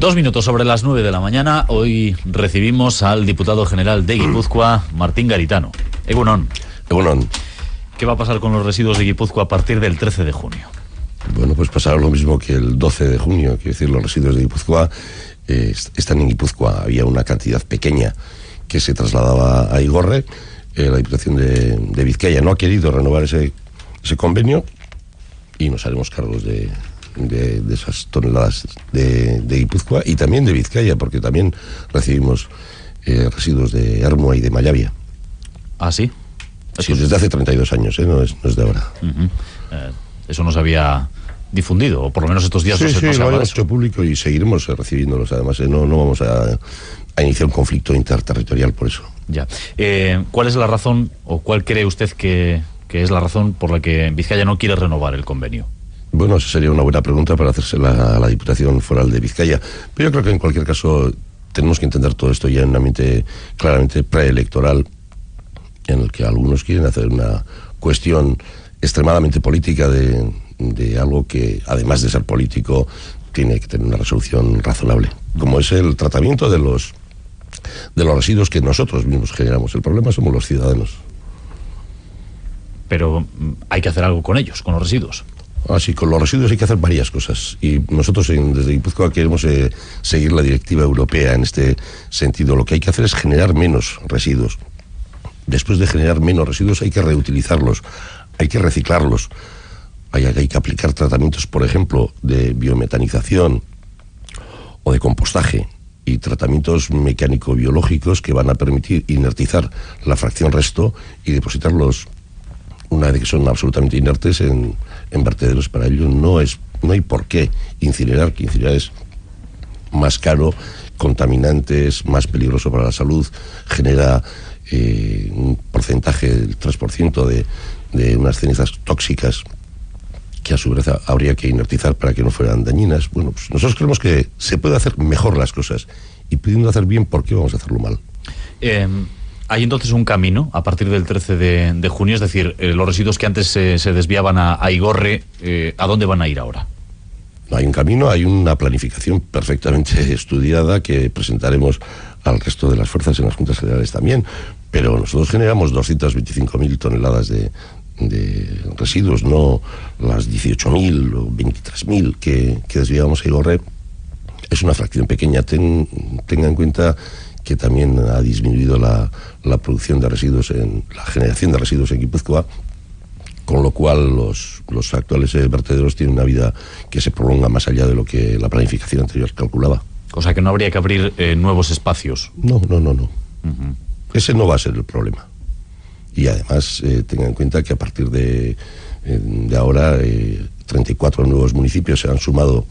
2 minutos sobre las 9 de la mañana. Hoy recibimos al diputado general de Guipúzcoa, Martín Garitano. Egunon. Egunon. ¿Qué va a pasar con los residuos de Guipúzcoa a partir del 13 de junio? Bueno, pues pasará lo mismo que el 12 de junio. Quiero decir, los residuos de Guipúzcoa están en Guipúzcoa. Había una cantidad pequeña que se trasladaba a Igorre. La Diputación de Vizcaya no ha querido renovar ese convenio y nos haremos cargos de esas toneladas de Guipúzcoa y también de Vizcaya, porque también recibimos residuos de Ermua y de Mallavia. ¿Ah, sí? Sí, desde hace 32 años, no es de ahora. Eso no se había difundido, o por lo menos estos días sí, no se lo pasaba hemos eso. hecho público y seguiremos recibiéndolos. Además, no vamos a iniciar un conflicto interterritorial por eso. Ya. ¿Cuál es la razón, o cuál cree usted que es la razón por la que Vizcaya no quiere renovar el convenio? Bueno, esa sería una buena pregunta para hacérsela a la Diputación Foral de Vizcaya. Pero yo creo que en cualquier caso tenemos que entender todo esto ya en un ambiente claramente preelectoral, en el que algunos quieren hacer una cuestión extremadamente política de algo que, además de ser político, tiene que tener una resolución razonable, como es el tratamiento de los residuos que nosotros mismos generamos. El problema somos los ciudadanos. Pero hay que hacer algo con ellos, con los residuos. Así, con los residuos hay que hacer varias cosas y nosotros desde Guipúzcoa queremos seguir la directiva europea en este sentido. Lo que hay que hacer es generar menos residuos. Después de generar menos residuos hay que reutilizarlos, hay que reciclarlos, hay que aplicar tratamientos, por ejemplo, de biometanización o de compostaje y tratamientos mecánico-biológicos que van a permitir inertizar la fracción resto y depositarlos, una vez que son absolutamente inertes, en vertederos. Para ello no hay por qué incinerar, que incinerar es más caro, contaminantes, más peligroso para la salud, genera un porcentaje del 3% de unas cenizas tóxicas que a su vez habría que inertizar para que no fueran dañinas. Bueno, pues nosotros creemos que se puede hacer mejor las cosas, y pudiendo hacer bien, ¿por qué vamos a hacerlo mal? Hay entonces un camino a partir del 13 de junio, es decir, los residuos que antes se desviaban a Igorre, ¿a dónde van a ir ahora? No hay un camino, hay una planificación perfectamente estudiada que presentaremos al resto de las fuerzas en las Juntas Generales también, pero nosotros generamos 225.000 toneladas de residuos, no las 18.000 o 23.000 que desviábamos a Igorre. Es una fracción pequeña. Tenga en cuenta que también ha disminuido la producción de residuos, la generación de residuos en Guipúzcoa, con lo cual los actuales vertederos tienen una vida que se prolonga más allá de lo que la planificación anterior calculaba. O sea, que no habría que abrir nuevos espacios. No. Ese no va a ser el problema. Y además, tenga en cuenta que a partir de ahora, 34 nuevos municipios se han sumado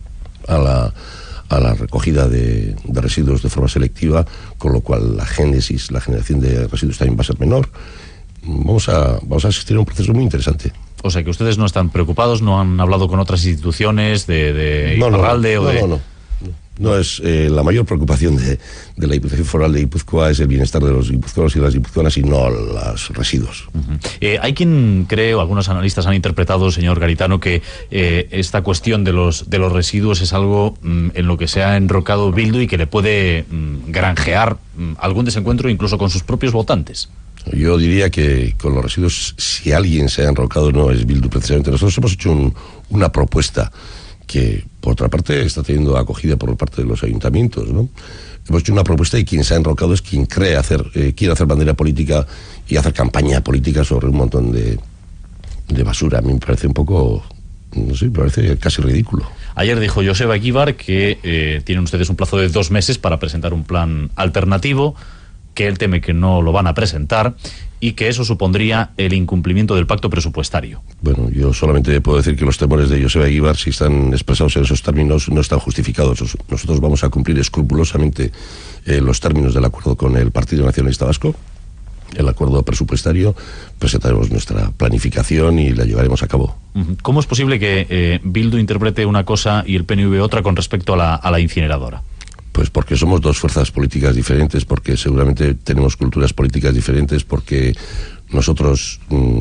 a la recogida de residuos de forma selectiva, con lo cual la generación de residuos también va a ser menor. Vamos a asistir a un proceso muy interesante. O sea, que ustedes no están preocupados, no han hablado con otras instituciones de Iparralde o de... No es la mayor preocupación de la Diputación Foral de Guipúzcoa es el bienestar de los guipuzcoanos y las guipuzcoanas, y no los residuos. Hay quien cree, o algunos analistas han interpretado, señor Garitano, que esta cuestión de los residuos es algo en lo que se ha enrocado Bildu y que le puede granjear algún desencuentro incluso con sus propios votantes. Yo diría que con los residuos, si alguien se ha enrocado, no es Bildu precisamente. Nosotros hemos hecho una propuesta que, por otra parte, está teniendo acogida por parte de los ayuntamientos, ¿no? Hemos hecho una propuesta y quien se ha enrocado es quien quiere hacer bandera política y hacer campaña política sobre un montón de basura. A mí me parece un poco, no sé, me parece casi ridículo. Ayer dijo Joseba Eguíbar que tienen ustedes un plazo de 2 meses para presentar un plan alternativo, que él teme que no lo van a presentar y que eso supondría el incumplimiento del pacto presupuestario. Bueno, yo solamente puedo decir que los temores de Joseba Eguíbar, si están expresados en esos términos, no están justificados. Nosotros vamos a cumplir escrupulosamente los términos del acuerdo con el Partido Nacionalista Vasco, el acuerdo presupuestario. Presentaremos nuestra planificación y la llevaremos a cabo. ¿Cómo es posible que Bildu interprete una cosa y el PNV otra con respecto a la incineradora? Pues porque somos dos fuerzas políticas diferentes, porque seguramente tenemos culturas políticas diferentes, porque nosotros,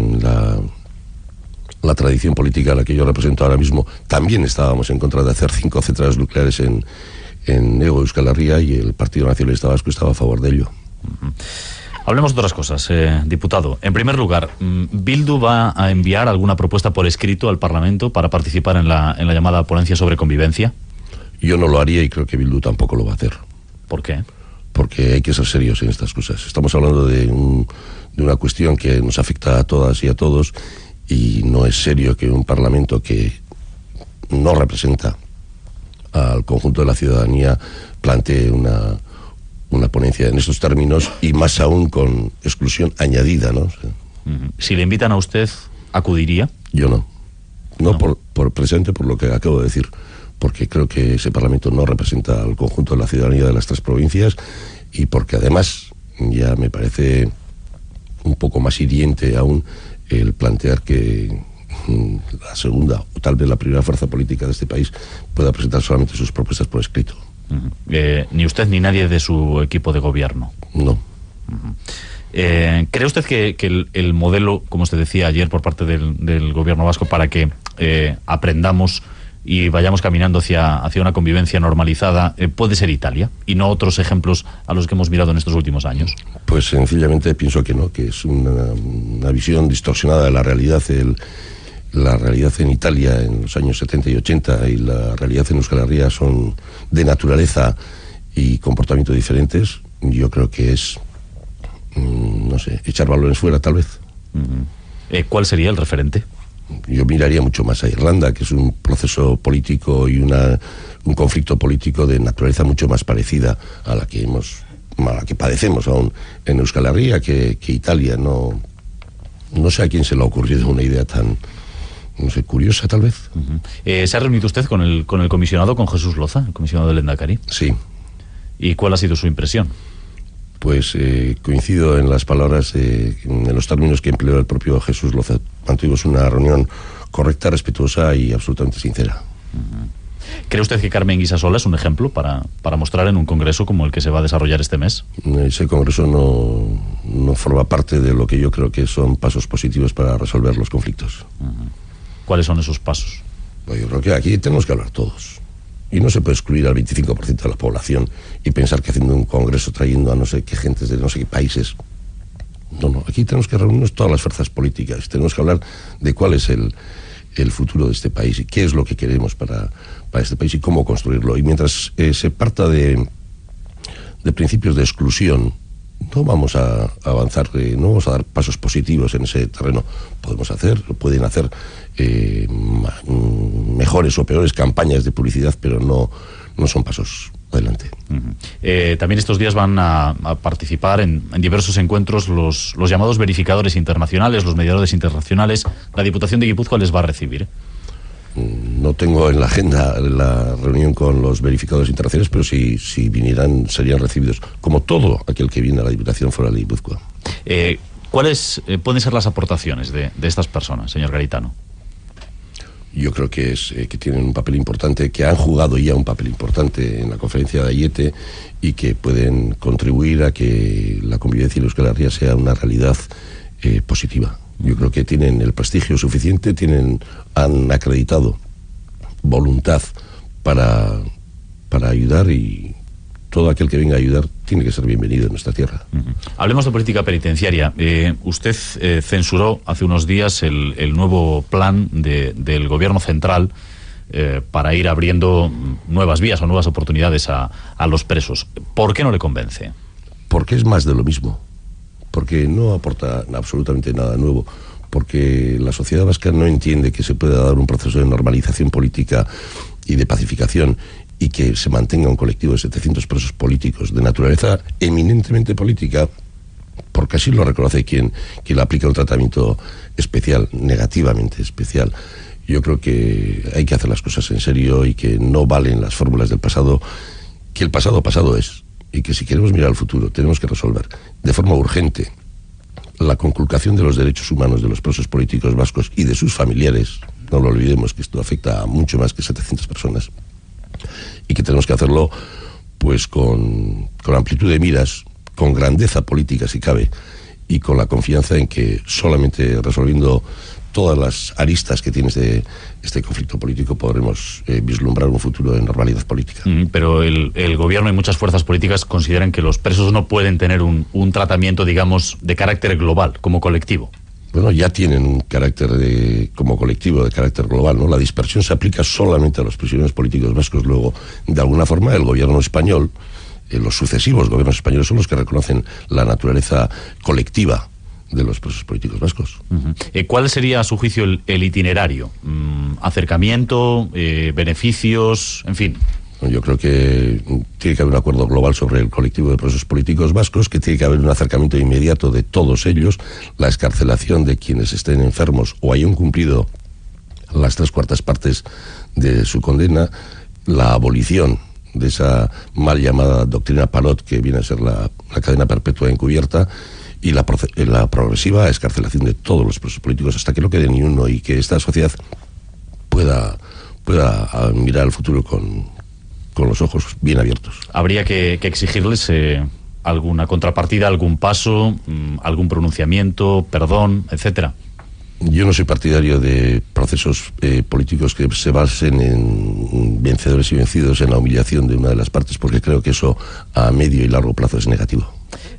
la tradición política a la que yo represento ahora mismo, también estábamos en contra de hacer 5 centrales nucleares en en Hego Euskal Herria, y el Partido Nacionalista Vasco estaba a favor de ello. Hablemos de otras cosas, diputado. En primer lugar, ¿Bildu va a enviar alguna propuesta por escrito al Parlamento para participar en la llamada ponencia sobre convivencia? Yo no lo haría y creo que Bildu tampoco lo va a hacer. ¿Por qué? Porque hay que ser serios en estas cosas. Estamos hablando de una cuestión que nos afecta a todas y a todos, y no es serio que un Parlamento que no representa al conjunto de la ciudadanía plantee una ponencia en estos términos, y más aún con exclusión añadida, ¿no? Si le invitan a usted, ¿acudiría? Yo no. No. Precisamente por lo que acabo de decir, porque creo que ese Parlamento no representa al conjunto de la ciudadanía de las tres provincias, y porque además ya me parece un poco más hiriente aún el plantear que la segunda o tal vez la primera fuerza política de este país pueda presentar solamente sus propuestas por escrito. Ni usted ni nadie de su equipo de gobierno. No. ¿Cree usted que el modelo, como usted decía ayer, por parte del gobierno vasco para que aprendamos y vayamos caminando hacia una convivencia normalizada, puede ser Italia y no otros ejemplos a los que hemos mirado en estos últimos años? Pues sencillamente pienso que no, que es una visión distorsionada de la realidad. La realidad en Italia en los años 70 y 80 y la realidad en Euskal Herria son de naturaleza y comportamiento diferentes. Yo creo que es, no sé, echar balones fuera tal vez. ¿Cuál sería el referente? Yo miraría mucho más a Irlanda, que es un proceso político y un conflicto político de naturaleza mucho más parecida a la que padecemos aún en Euskal Herria que Italia. No sé a quién se le ha ocurrido una idea tan, no sé, curiosa tal vez. ¿Se ha reunido usted con el comisionado, con Jesús Loza, el comisionado del Lehendakari? Sí. ¿Y cuál ha sido su impresión? Pues coincido en las palabras, en los términos que empleó el propio Jesús Loza. Mantuvimos una reunión correcta, respetuosa y absolutamente sincera. ¿Cree usted que Carmen Guisasola es un ejemplo para mostrar en un congreso como el que se va a desarrollar este mes? Ese congreso no forma parte de lo que yo creo que son pasos positivos para resolver los conflictos. ¿Cuáles son esos pasos? Pues yo creo que aquí tenemos que hablar todos. Y no se puede excluir al 25% de la población y pensar que haciendo un congreso trayendo a no sé qué gentes de no sé qué países. No, aquí tenemos que reunirnos todas las fuerzas políticas. Tenemos que hablar de cuál es el futuro de este país y qué es lo que queremos para este país y cómo construirlo. Y mientras se parta de principios de exclusión, no vamos a avanzar, no vamos a dar pasos positivos en ese terreno. Pueden hacer mejores o peores campañas de publicidad, pero no son pasos adelante. También estos días van a participar en diversos encuentros los llamados verificadores internacionales, los mediadores internacionales. La Diputación de Guipúzcoa les va a recibir. No tengo en la agenda la reunión con los verificadores internacionales, pero si vinieran serían recibidos, como todo aquel que viene a la Diputación Foral de Guipúzcoa. ¿Cuáles pueden ser las aportaciones de estas personas, señor Garitano? Yo creo que tienen un papel importante, que han jugado ya un papel importante en la conferencia de Aiete y que pueden contribuir a que la convivencia en Euskal Herria sea una realidad positiva. Yo creo que tienen el prestigio suficiente, han acreditado voluntad para ayudar, y todo aquel que venga a ayudar tiene que ser bienvenido en nuestra tierra. Hablemos de política penitenciaria. Usted censuró hace unos días el nuevo plan del gobierno central para ir abriendo nuevas vías o nuevas oportunidades a los presos. ¿Por qué no le convence? Porque es más de lo mismo. Porque no aporta absolutamente nada nuevo, porque la sociedad vasca no entiende que se pueda dar un proceso de normalización política y de pacificación y que se mantenga un colectivo de 700 presos políticos de naturaleza eminentemente política, porque así lo reconoce quien le aplica un tratamiento especial, negativamente especial. Yo creo que hay que hacer las cosas en serio y que no valen las fórmulas del pasado, que el pasado es. Y que si queremos mirar al futuro tenemos que resolver de forma urgente la conculcación de los derechos humanos de los presos políticos vascos y de sus familiares. No lo olvidemos, que esto afecta a mucho más que 700 personas. Y que tenemos que hacerlo pues con amplitud de miras, con grandeza política si cabe, y con la confianza en que solamente resolviendo todas las aristas que tiene este conflicto político, podremos vislumbrar un futuro de normalidad política. Pero el gobierno y muchas fuerzas políticas consideran que los presos no pueden tener un tratamiento, digamos, de carácter global, como colectivo. Bueno, ya tienen un carácter como colectivo, de carácter global, ¿no? La dispersión se aplica solamente a los prisioneros políticos vascos. Luego, de alguna forma, el gobierno español, los sucesivos gobiernos españoles son los que reconocen la naturaleza colectiva de los presos políticos vascos. ¿Cuál sería, a su juicio, el itinerario? ¿Acercamiento, beneficios, en fin? Yo creo que tiene que haber un acuerdo global sobre el colectivo de presos políticos vascos, que tiene que haber un acercamiento inmediato de todos ellos, la excarcelación de quienes estén enfermos o hayan cumplido las 3/4 partes de su condena, la abolición de esa mal llamada doctrina Parot, que viene a ser la cadena perpetua encubierta, y la progresiva excarcelación de todos los presos políticos hasta que no quede ni uno, y que esta sociedad pueda mirar al futuro con los ojos bien abiertos. ¿Habría que exigirles alguna contrapartida, algún paso, algún pronunciamiento, perdón, etcétera? Yo no soy partidario de procesos políticos que se basen en vencedores y vencidos, en la humillación de una de las partes, porque creo que eso a medio y largo plazo es negativo.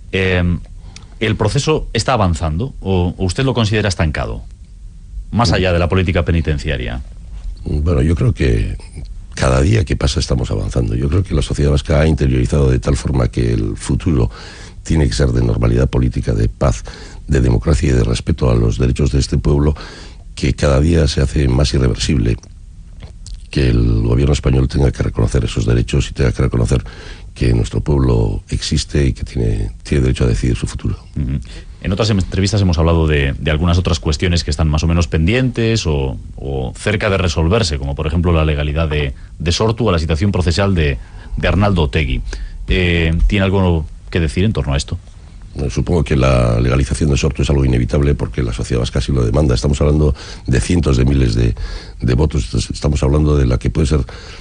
¿El proceso está avanzando o usted lo considera estancado? Más allá de la política penitenciaria. Bueno, yo creo que cada día que pasa estamos avanzando. Yo creo que la sociedad vasca ha interiorizado de tal forma que el futuro tiene que ser de normalidad política, de paz, de democracia y de respeto a los derechos de este pueblo, que cada día se hace más irreversible que el gobierno español tenga que reconocer esos derechos y tenga que reconocer que nuestro pueblo existe y que tiene derecho a decidir su futuro. En otras entrevistas hemos hablado de algunas otras cuestiones que están más o menos pendientes o cerca de resolverse, como por ejemplo la legalidad de Sortu o la situación procesal de Arnaldo Otegi. ¿Tiene algo que decir en torno a esto? Supongo que la legalización de Sortu es algo inevitable porque la sociedad vasca así lo demanda. Estamos hablando de cientos de miles de votos. Estamos hablando de la que puede ser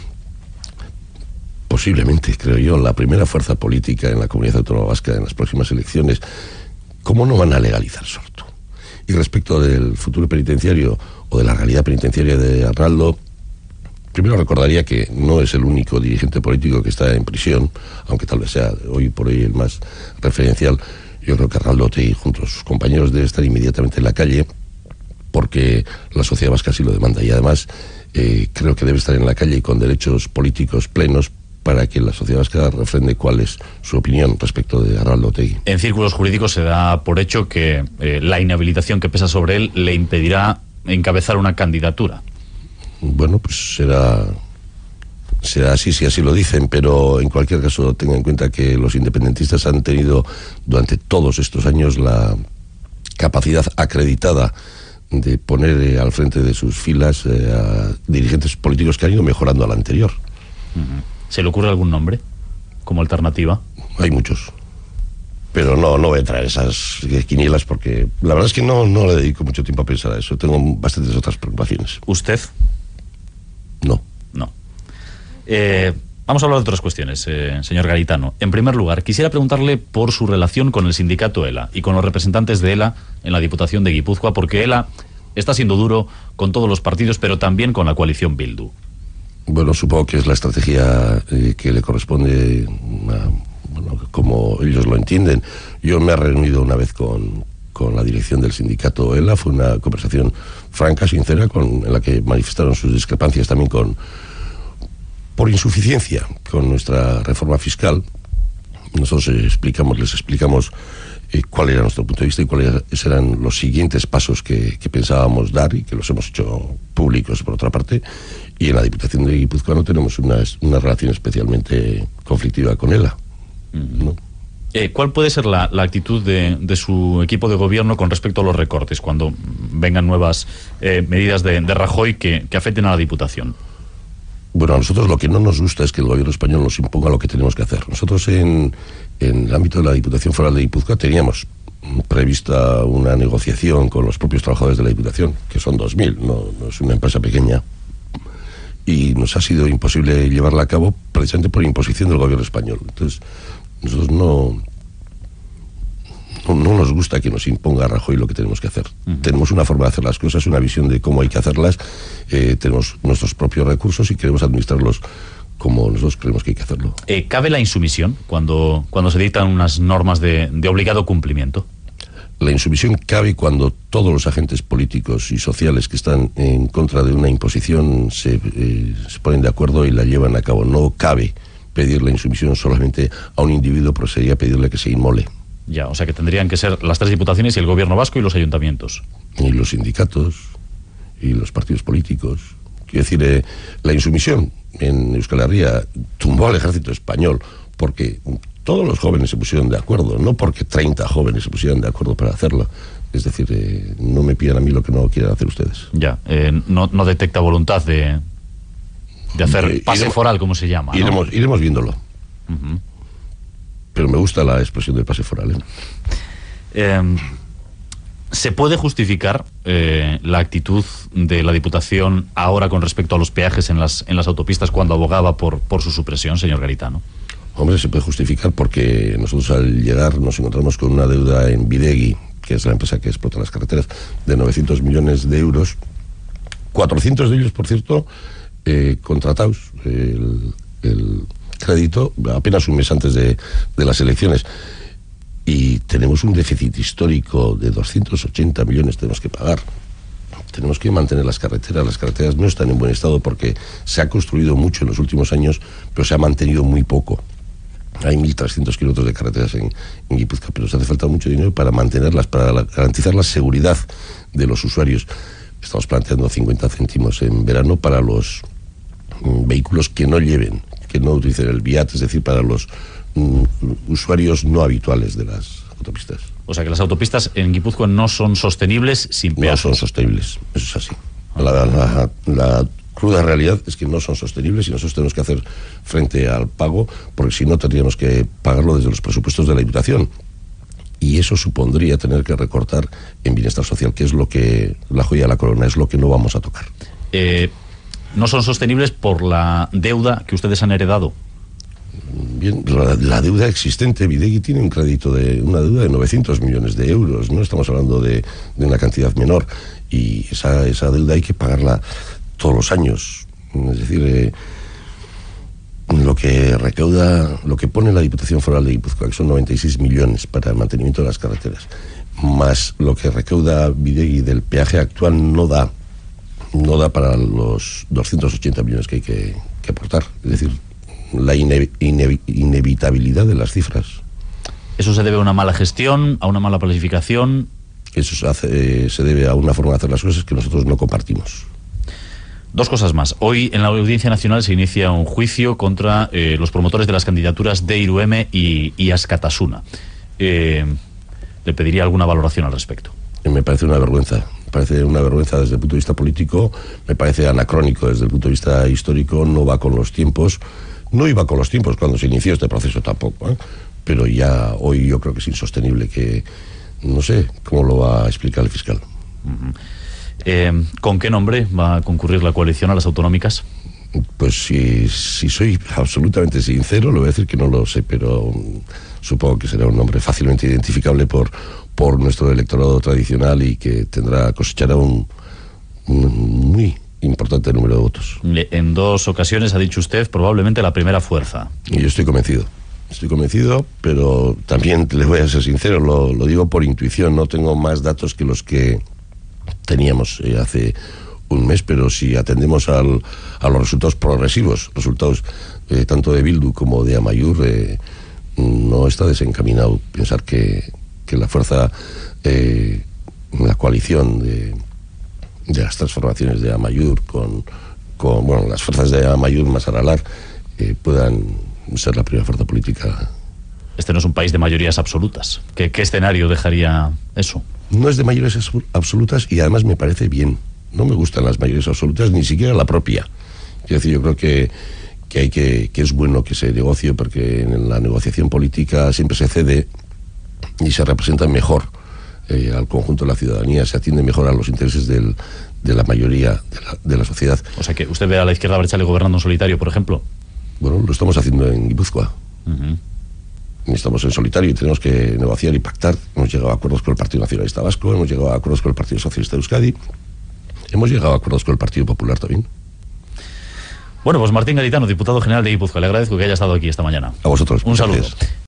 posiblemente, creo yo, la primera fuerza política en la comunidad autónoma vasca en las próximas elecciones. ¿Cómo no van a legalizar Sortu? Y respecto del futuro penitenciario o de la realidad penitenciaria de Arnaldo, primero recordaría que no es el único dirigente político que está en prisión, aunque tal vez sea hoy por hoy el más referencial. Yo creo que Arnaldo Otegi, junto a sus compañeros, debe estar inmediatamente en la calle porque la sociedad vasca así lo demanda. Y además creo que debe estar en la calle y con derechos políticos plenos para que la sociedad vasca refrende cuál es su opinión respecto de Arnaldo Otegi. En círculos jurídicos se da por hecho que la inhabilitación que pesa sobre él le impedirá encabezar una candidatura. Bueno, pues será así si así lo dicen, pero en cualquier caso tenga en cuenta que los independentistas han tenido durante todos estos años la capacidad acreditada de poner al frente de sus filas a dirigentes políticos que han ido mejorando al anterior. ¿Se le ocurre algún nombre como alternativa? Hay muchos, pero no voy a entrar en esas quinielas porque la verdad es que no le dedico mucho tiempo a pensar a eso. Tengo bastantes otras preocupaciones. ¿Usted? No. Vamos a hablar de otras cuestiones, señor Garitano. En primer lugar, quisiera preguntarle por su relación con el sindicato ELA y con los representantes de ELA en la Diputación de Guipúzcoa, porque ELA está siendo duro con todos los partidos, pero también con la coalición Bildu. Bueno, supongo que es la estrategia que le corresponde, como ellos lo entienden. Yo me he reunido una vez con la dirección del sindicato ELA. Fue una conversación franca, sincera, en la que manifestaron sus discrepancias también por insuficiencia con nuestra reforma fiscal. Nosotros les explicamos cuál era nuestro punto de vista y cuáles eran los siguientes pasos que pensábamos dar y que los hemos hecho públicos por otra parte. Y en la Diputación de Guipúzcoa no tenemos una relación especialmente conflictiva con ELA, ¿no? ¿Cuál puede ser la actitud de su equipo de gobierno con respecto a los recortes cuando vengan nuevas medidas de Rajoy que afecten a la Diputación? Bueno, a nosotros lo que no nos gusta es que el gobierno español nos imponga lo que tenemos que hacer. Nosotros en el ámbito de la Diputación Foral de Guipúzcoa teníamos prevista una negociación con los propios trabajadores de la Diputación, que son 2.000, no es una empresa pequeña, y nos ha sido imposible llevarla a cabo precisamente por imposición del gobierno español. Entonces, nosotros no no nos gusta que nos imponga Rajoy lo que tenemos que hacer. Tenemos una forma de hacer las cosas, una visión de cómo hay que hacerlas, tenemos nuestros propios recursos y queremos administrarlos como nosotros creemos que hay que hacerlo. ¿Cabe la insumisión cuando se dictan unas normas de obligado cumplimiento? La insumisión cabe cuando todos los agentes políticos y sociales que están en contra de una imposición se ponen de acuerdo y la llevan a cabo. No cabe pedir la insumisión solamente a un individuo, pero sería pedirle que se inmole. Ya, o sea que tendrían que ser las 3 diputaciones y el gobierno vasco y los ayuntamientos. Y los sindicatos y los partidos políticos. Quiero decir, la insumisión en Euskal Herria tumbó al ejército español porque todos los jóvenes se pusieron de acuerdo, no porque 30 jóvenes se pusieran de acuerdo para hacerlo. Es decir, no me pidan a mí lo que no quieran hacer ustedes. Ya, no detecta voluntad de hacer pase foral, como se llama, ¿no? Iremos viéndolo. Pero me gusta la expresión del pase foral. ¿Se puede justificar la actitud de la Diputación ahora con respecto a los peajes en las autopistas cuando abogaba por su supresión, señor Garitano? Hombre, se puede justificar porque nosotros al llegar nos encontramos con una deuda en Bidegi, que es la empresa que explota las carreteras, de 900 millones de euros. 400 de ellos, por cierto, contratados. El crédito apenas un mes antes de las elecciones. Y tenemos un déficit histórico de 280 millones tenemos que pagar. Tenemos que mantener las carreteras no están en buen estado porque se ha construido mucho en los últimos años, pero se ha mantenido muy poco. Hay 1.300 kilómetros de carreteras en Guipúzcoa, pero se hace falta mucho dinero para mantenerlas, para garantizar la seguridad de los usuarios. Estamos planteando 50 céntimos en verano para los vehículos que no utilicen el VIAT, es decir, para los usuarios no habituales de las autopistas. O sea que las autopistas en Guipúzcoa no son sostenibles sin peajes. No son sostenibles, eso es así. La cruda realidad es que no son sostenibles y nosotros tenemos que hacer frente al pago, porque si no tendríamos que pagarlo desde los presupuestos de la Diputación. Y eso supondría tener que recortar en bienestar social, que es lo que la joya de la corona, es lo que no vamos a tocar. ¿No son sostenibles por la deuda que ustedes han heredado? Bien, la deuda existente, Bidegi tiene una deuda de 900 millones de euros, no estamos hablando de una cantidad menor, y esa deuda hay que pagarla todos los años. Es decir, lo que recauda, lo que pone la Diputación Foral de Guipúzcoa, que son 96 millones para el mantenimiento de las carreteras, más lo que recauda Bidegi del peaje actual, no da para los 280 millones que hay que aportar. Es decir, la inevitabilidad de las cifras. ¿Eso se debe a una mala gestión, a una mala planificación? Eso se debe a una forma de hacer las cosas que nosotros no compartimos. 2 cosas más. Hoy en la Audiencia Nacional se inicia un juicio contra los promotores de las candidaturas de Irueme y Askatasuna. Le pediría alguna valoración al respecto. Me parece una vergüenza. Me parece una vergüenza desde el punto de vista político, me parece anacrónico desde el punto de vista histórico, no va con los tiempos. No iba con los tiempos cuando se inició este proceso tampoco, pero ya hoy yo creo que es insostenible, que no sé cómo lo va a explicar el fiscal. ¿Con qué nombre va a concurrir la coalición a las autonómicas? Pues si soy absolutamente sincero, le voy a decir que no lo sé, pero supongo que será un nombre fácilmente identificable por nuestro electorado tradicional y que cosechará un muy importante número de votos. En 2 ocasiones ha dicho usted probablemente la primera fuerza. Y yo estoy convencido, pero también le voy a ser sincero, lo digo por intuición, no tengo más datos que los que teníamos hace un mes, pero si atendemos a los resultados progresivos, resultados tanto de Bildu como de Amaiur, no está desencaminado pensar que la fuerza, la coalición de las transformaciones de Amaiur con las fuerzas de Amaiur más Aralar puedan ser la primera fuerza política. Este no es un país de mayorías absolutas. ¿Qué escenario dejaría eso? No es de mayorías absolutas y además me parece bien. No me gustan las mayorías absolutas, ni siquiera la propia. Quiero decir, yo creo que es bueno que se negocie, porque en la negociación política siempre se cede y se representa mejor al conjunto de la ciudadanía, se atiende mejor a los intereses de la mayoría de la sociedad. O sea que usted ve a la izquierda Abertzale gobernando en solitario, por ejemplo. Bueno, lo estamos haciendo en Guipúzcoa. estamos en solitario y tenemos que negociar y pactar. Hemos llegado a acuerdos con el Partido Nacionalista Vasco, hemos llegado a acuerdos con el Partido Socialista de Euskadi, hemos llegado a acuerdos con el Partido Popular también. Bueno, pues Martín Garitano, diputado general de Guipúzcoa, le agradezco que haya estado aquí esta mañana. A vosotros. Un saludo. Gracias.